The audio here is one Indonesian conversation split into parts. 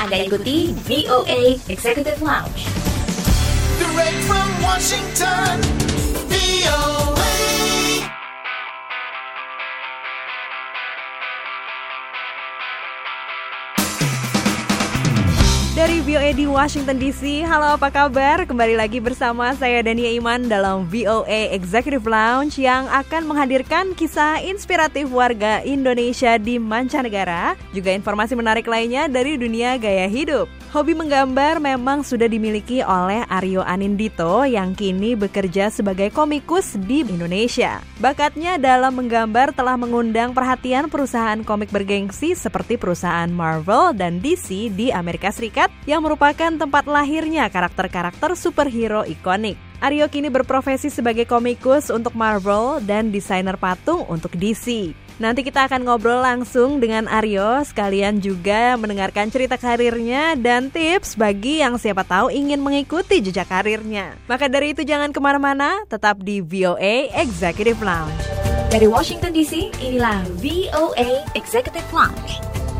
Anda ikuti VOA Executive Lounge. Direct from Washington, VOA. Dari VOA di Washington DC, halo apa kabar? Kembali lagi bersama saya Dania Iman dalam VOA Executive Lounge yang akan menghadirkan kisah inspiratif warga Indonesia di mancanegara, juga informasi menarik lainnya dari dunia gaya hidup. Hobi menggambar memang sudah dimiliki oleh Aryo Anindito yang kini bekerja sebagai komikus di Indonesia. Bakatnya dalam menggambar telah mengundang perhatian perusahaan komik bergengsi seperti perusahaan Marvel dan DC di Amerika Serikat yang merupakan tempat lahirnya karakter-karakter superhero ikonik. Aryo kini berprofesi sebagai komikus untuk Marvel dan desainer patung untuk DC. Nanti kita akan ngobrol langsung dengan Aryo, sekalian juga mendengarkan cerita karirnya dan tips bagi yang siapa tahu ingin mengikuti jejak karirnya. Maka dari itu jangan kemana-mana, tetap di VOA Executive Lounge. Dari Washington DC, inilah VOA Executive Lounge.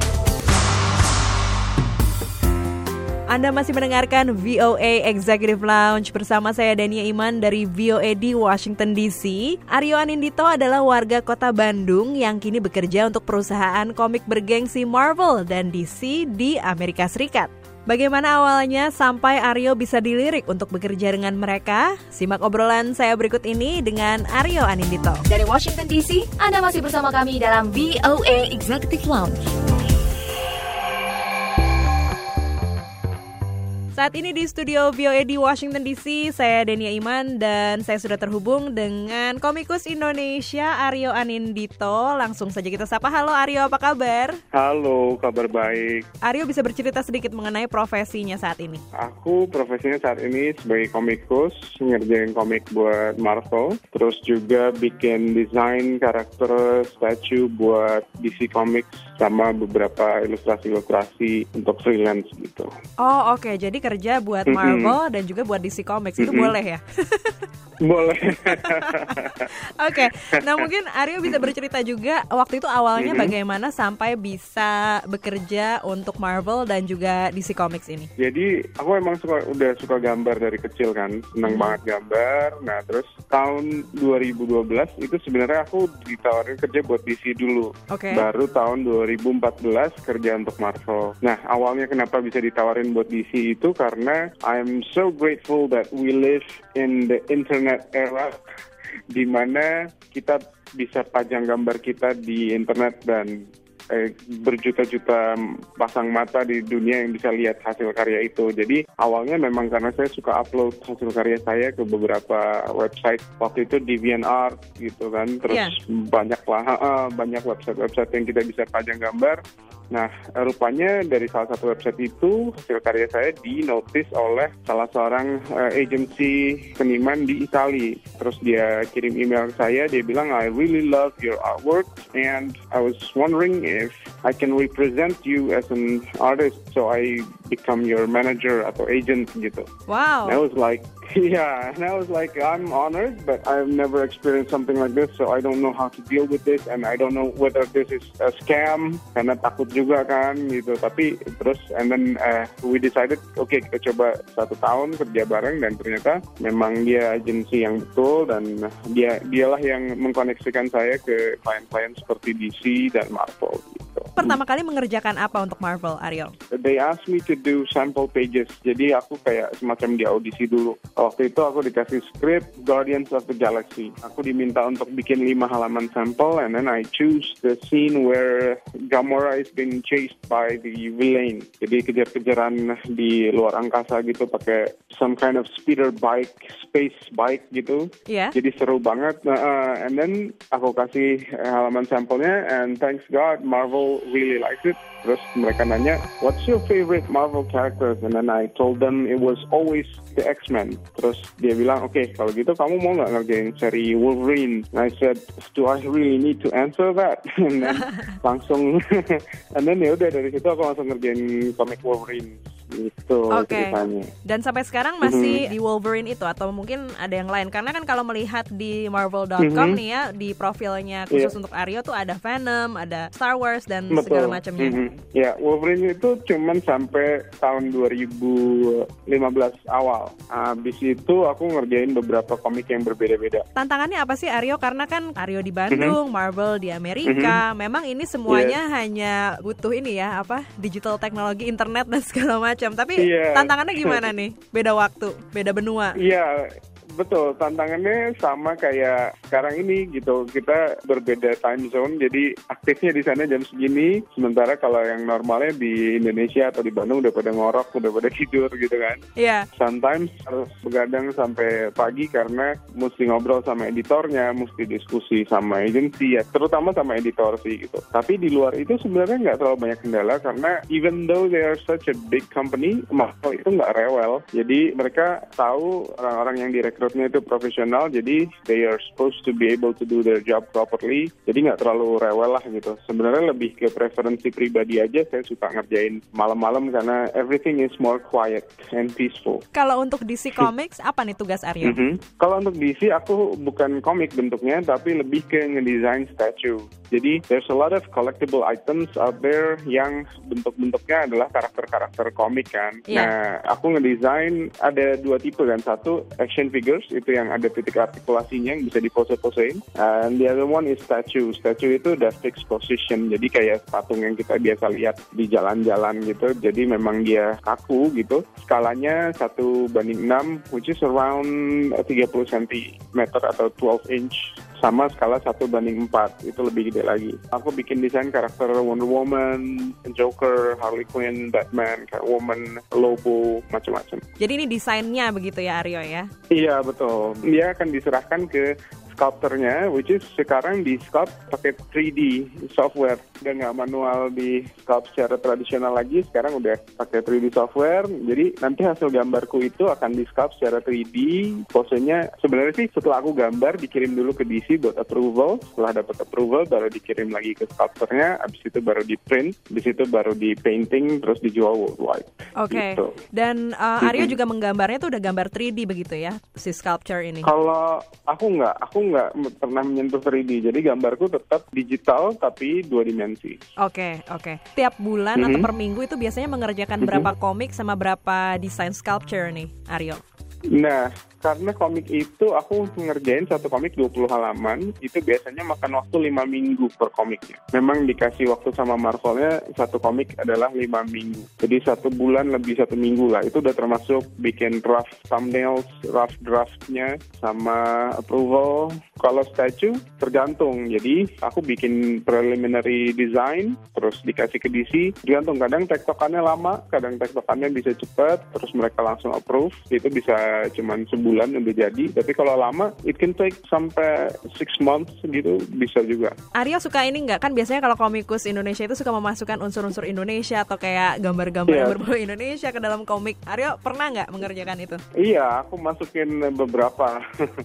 Anda masih mendengarkan VOA Executive Lounge bersama saya Dania Iman dari VOA di Washington DC. Aryo Anindito adalah warga kota Bandung yang kini bekerja untuk perusahaan komik bergengsi Marvel dan DC di Amerika Serikat. Bagaimana awalnya sampai Aryo bisa dilirik untuk bekerja dengan mereka? Simak obrolan saya berikut ini dengan Aryo Anindito. Dari Washington DC, Anda masih bersama kami dalam VOA Executive Lounge. Saat ini di studio VOA di Washington DC, saya Dania Iman dan saya sudah terhubung dengan komikus Indonesia Aryo Anindito. Langsung saja kita sapa. Halo Aryo, apa kabar? Halo, kabar baik. Aryo bisa bercerita sedikit mengenai profesinya saat ini? Aku profesinya saat ini sebagai komikus, ngerjain komik buat Marvel, terus juga bikin desain karakter statue buat DC Comics sama beberapa ilustrasi-ilustrasi untuk freelance gitu. Oh oke, jadi kerja buat Marvel dan juga buat DC Comics, itu boleh ya? Boleh. Oke, nah mungkin Aryo bisa bercerita juga waktu itu awalnya bagaimana sampai bisa bekerja untuk Marvel dan juga DC Comics ini. Jadi aku emang udah suka gambar dari kecil kan, senang banget gambar. Nah terus tahun 2012 itu sebenarnya aku ditawarin kerja buat DC dulu. Oke. Baru tahun 2014 kerja untuk Marvel. Nah awalnya kenapa bisa ditawarin buat DC itu karena I'm so grateful that we live in the internet era di mana kita bisa pajang gambar kita di internet dan berjuta-juta pasang mata di dunia yang bisa lihat hasil karya itu. Jadi awalnya memang karena saya suka upload hasil karya saya ke beberapa website. Waktu itu DeviantArt gitu kan. Terus banyak website-website yang kita bisa pajang gambar. Nah, rupanya dari salah satu website itu hasil karya saya di-notice oleh salah seorang agensi seniman di Italia. Terus dia kirim email ke saya, dia bilang, I really love your artwork and I was wondering if I can represent you as an artist, so I become your manager atau agent gitu. Wow. And I was like, I'm honored, but I've never experienced something like this, so I don't know how to deal with this, and I don't know whether this is a scam, karena takut juga kan gitu. Tapi terus, and then we decided, okay, kita coba 1 tahun kerja bareng, dan ternyata memang dia agensi yang betul, dan dialah yang mengkoneksikan saya ke klien-klien seperti DC dan Marvel gitu. Pertama kali mengerjakan apa untuk Marvel, Aryo? They asked me to do sample pages, jadi aku kayak semacam di audisi dulu. Waktu itu aku dikasih script Guardians of the Galaxy. Aku diminta untuk bikin 5 halaman sampel, and then I choose the scene where Gamora is being chased by the villain. Jadi kejar-kejaran di luar angkasa gitu pakai some kind of speeder bike, space bike gitu. Yeah. Jadi seru banget. And then aku kasih halaman sampelnya, and thanks God Marvel really likes it. Terus mereka nanya, what's your favorite Marvel characters? And then I told them it was always the X-Men. Terus dia bilang, okay, kalau gitu kamu mau nggak ngerjain seri Wolverine? And I said, do I really need to answer that? And then langsung, and then yaudah dari situ aku langsung ngerjain komik Wolverine. gitu ceritanya. Dan sampai sekarang masih di Wolverine itu atau mungkin ada yang lain? Karena kan kalau melihat di Marvel.com nih ya, di profilnya khusus untuk Aryo tuh ada Venom, ada Star Wars dan segala macamnya. Ya, Wolverine itu cuman sampai tahun 2015 awal. Habis itu aku ngerjain beberapa komik yang berbeda-beda. Tantangannya apa sih Aryo? Karena kan Aryo di Bandung, Marvel di Amerika. Memang ini semuanya hanya butuh ini ya, digital teknologi, internet dan segala macam. Tapi tantangannya gimana nih? Beda waktu, beda benua. Iya, betul. Tantangannya sama kayak sekarang ini gitu. Kita berbeda time zone, jadi aktifnya di sana jam segini. Sementara kalau yang normalnya di Indonesia atau di Bandung udah pada ngorok, udah pada tidur gitu kan. Iya. Sometimes harus begadang sampai pagi karena mesti ngobrol sama editornya, mesti diskusi sama agensi ya, terutama sama editor sih gitu. Tapi di luar itu sebenarnya nggak terlalu banyak kendala karena even though they are such a big company, Marvel itu nggak rewel. Jadi mereka tahu orang-orang yang direkrutnya itu profesional, jadi they are supposed to be able to do their job properly. Jadi nggak terlalu rewel lah gitu. Sebenarnya lebih ke preferensi pribadi aja. Saya suka ngerjain malam-malam karena everything is more quiet and peaceful. Kalau untuk DC Comics, apa nih tugas Aryo? Kalau untuk DC, aku bukan komik bentuknya, tapi lebih ke ngedesain statue. Jadi, there's a lot of collectible items out there yang bentuk-bentuknya adalah karakter-karakter komik kan. Nah, aku ngedesain ada 2 tipe kan. Satu, action figures, itu yang ada titik artikulasinya yang bisa dipose-posein. And the other one is statue. Statue itu udah fixed position, jadi kayak patung yang kita biasa lihat di jalan-jalan gitu. Jadi memang dia kaku gitu. Skalanya 1:6, which is around 30 cm atau 12 inch. Sama skala 1:4, itu lebih gede lagi. Aku bikin desain karakter Wonder Woman, Joker, Harley Quinn, Batman, Catwoman, Lobo, macam-macam. Jadi ini desainnya begitu ya Aryo ya? Iya betul. Dia akan diserahkan ke sculptornya, which is sekarang di sculpt pakai 3D software. Udah nggak manual di sculpt secara tradisional lagi, sekarang udah pakai 3D software. Jadi nanti hasil gambarku itu akan di sculpt secara 3D. Posenya sebenarnya sih setelah aku gambar dikirim dulu ke DC buat approval. Setelah dapat approval baru dikirim lagi ke sculptornya. Abis itu baru di print, abis itu baru di painting, terus dijual worldwide. Oke. Gitu. Dan Aryo juga menggambarnya tuh udah gambar 3D begitu ya, si sculpture ini? Kalau aku nggak pernah menyentuh 3D, jadi gambarku tetap digital tapi 2 dimensi. Oke. Tiap bulan atau per minggu itu biasanya mengerjakan berapa komik sama berapa desain sculpture nih, Aryo? Nah, karena komik itu aku ngerjain satu komik 20 halaman, itu biasanya makan waktu 5 minggu per komiknya. Memang dikasih waktu sama Marvelnya, satu komik adalah 5 minggu. Jadi 1 bulan lebih 1 minggu lah. Itu udah termasuk bikin rough thumbnails, rough draftnya, sama approval. Kalau statue, tergantung. Jadi aku bikin preliminary design, terus dikasih ke DC. Tergantung, kadang tektokannya lama, kadang tektokannya bisa cepat, terus mereka langsung approve. Itu bisa cuman sebulan udah jadi, tapi kalau lama it can take sampai 6 months gitu, bisa juga. Aryo suka ini nggak? Kan biasanya kalau komikus Indonesia itu suka memasukkan unsur-unsur Indonesia atau kayak gambar-gambar yang berbau Indonesia ke dalam komik. Aryo pernah nggak mengerjakan itu? Iya, aku masukin beberapa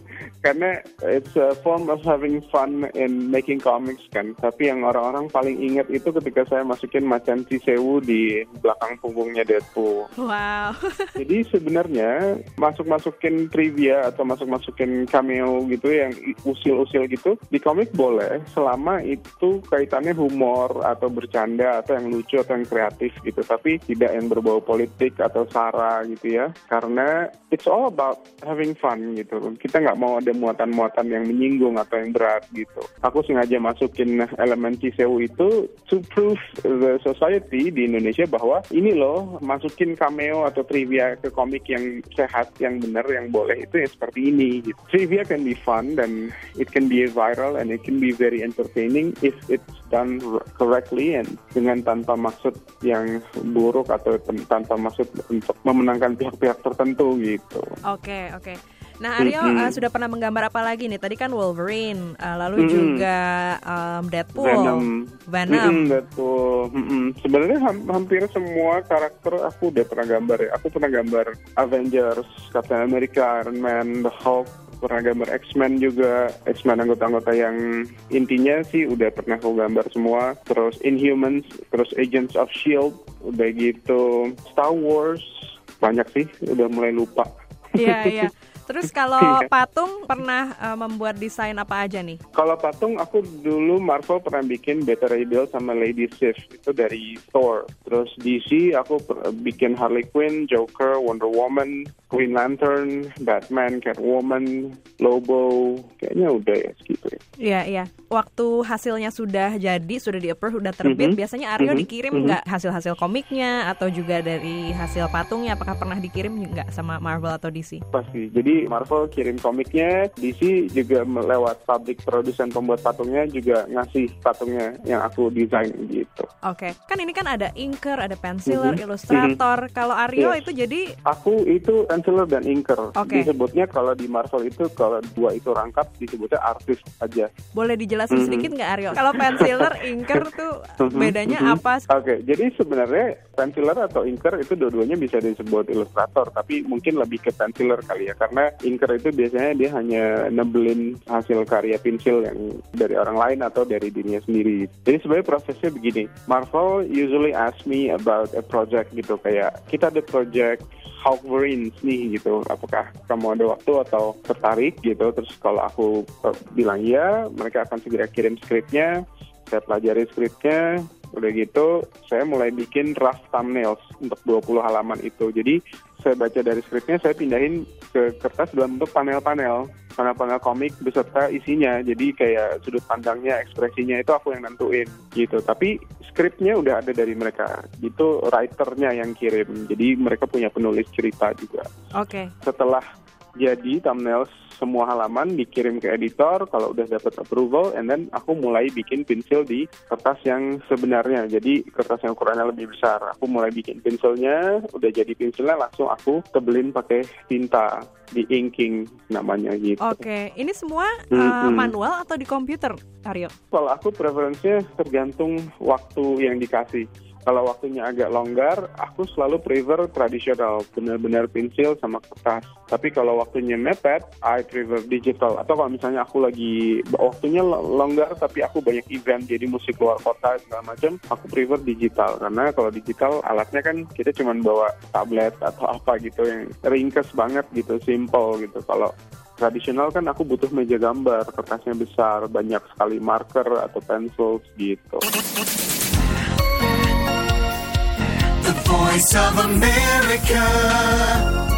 karena it's a form of having fun in making comics kan. Tapi yang orang-orang paling ingat itu ketika saya masukin macan Cisewu di belakang punggungnya Deadpool. Wow. Jadi sebenarnya masukin trivia atau masukin cameo gitu yang usil-usil gitu di komik boleh selama itu kaitannya humor atau bercanda atau yang lucu atau yang kreatif gitu, tapi tidak yang berbau politik atau sara gitu ya, karena it's all about having fun gitu. Kita nggak mau ada muatan-muatan yang menyinggung atau yang berat gitu. Aku sengaja masukin elemen Cisewu itu to prove the society di Indonesia bahwa ini loh, masukin cameo atau trivia ke komik yang sehat, yang benar, yang boleh itu ya seperti ini gitu. Trivia can be fun dan it can be viral and it can be very entertaining if it's done correctly and dengan tanpa maksud yang buruk atau tanpa maksud untuk memenangkan pihak-pihak tertentu gitu. Oke. Nah, Aryo sudah pernah menggambar apa lagi nih? Tadi kan Wolverine, lalu juga Deadpool, Venom. Deadpool. Sebenarnya hampir semua karakter aku udah pernah gambar ya. Aku pernah gambar Avengers, Captain America, Iron Man, The Hulk, pernah gambar X-Men juga. X-Men anggota-anggota yang intinya sih udah pernah aku gambar semua. Terus Inhumans, terus Agents of S.H.I.E.L.D., Udah gitu Star Wars banyak sih, udah mulai lupa. Iya. Terus kalau patung pernah membuat desain apa aja nih? Kalau patung aku dulu Marvel pernah bikin Beta Ray Bill sama Lady Sif itu dari Thor. Terus DC aku bikin Harley Quinn, Joker, Wonder Woman, Green Lantern, Batman, Catwoman, Lobo. Kayaknya udah ya segitu ya. Iya. Waktu hasilnya sudah jadi, sudah di-approve, sudah terbit, biasanya Aryo dikirim nggak hasil-hasil komiknya atau juga dari hasil patungnya? Apakah pernah dikirim nggak sama Marvel atau DC? Pasti. Jadi Marvel kirim komiknya, DC juga lewat pabrik produsen pembuat patungnya juga ngasih patungnya yang aku desain gitu. Oke. Kan ini kan ada inker, ada penciler, ilustrator. Kalau Aryo itu jadi? Aku itu penciler dan inker. Oke. Disebutnya kalau di Marvel itu kalau dua itu rangkap disebutnya artis aja. Boleh dijelasin sedikit nggak Aryo? Kalau penciler, inker tuh bedanya apa? Oke, jadi sebenarnya penciler atau inker itu dua-duanya bisa disebut ilustrator, tapi mungkin lebih ke penciler kali ya, karena inker itu biasanya dia hanya nebelin hasil karya pensil yang dari orang lain atau dari dirinya sendiri. Jadi sebenarnya prosesnya begini, Marvel usually ask me about a project gitu, kayak kita ada project Hawkverins nih gitu, apakah kamu ada waktu atau tertarik gitu. Terus kalau aku bilang ya, mereka akan segera kirim skripnya, saya pelajari skripnya. Udah gitu, saya mulai bikin draft thumbnails untuk 20 halaman itu. Jadi, saya baca dari skripnya, saya pindahin ke kertas dalam bentuk panel-panel komik beserta isinya. Jadi, kayak sudut pandangnya, ekspresinya itu aku yang nentuin gitu. Tapi, skripnya udah ada dari mereka. Itu writernya yang kirim. Jadi, mereka punya penulis cerita juga. Oke. Setelah jadi thumbnails semua halaman dikirim ke editor, kalau udah dapat approval, and then aku mulai bikin pensil di kertas yang sebenarnya. Jadi kertas yang ukurannya lebih besar. Aku mulai bikin pensilnya, udah jadi pensilnya langsung aku tebelin pakai tinta, di inking namanya gitu. Oke, ini semua manual atau di komputer, Aryo? Kalau aku preferensinya tergantung waktu yang dikasih. Kalau waktunya agak longgar, aku selalu prefer tradisional, benar-benar pensil sama kertas. Tapi kalau waktunya mepet, I prefer digital. Atau kalau misalnya aku lagi waktunya longgar, tapi aku banyak event, jadi mesti keluar kota segala macam, aku prefer digital. Karena kalau digital, alatnya kan kita cuma bawa tablet atau apa gitu yang ringkes banget gitu, simple gitu. Kalau tradisional kan aku butuh meja gambar, kertasnya besar, banyak sekali marker atau pencil gitu. The Voice of America.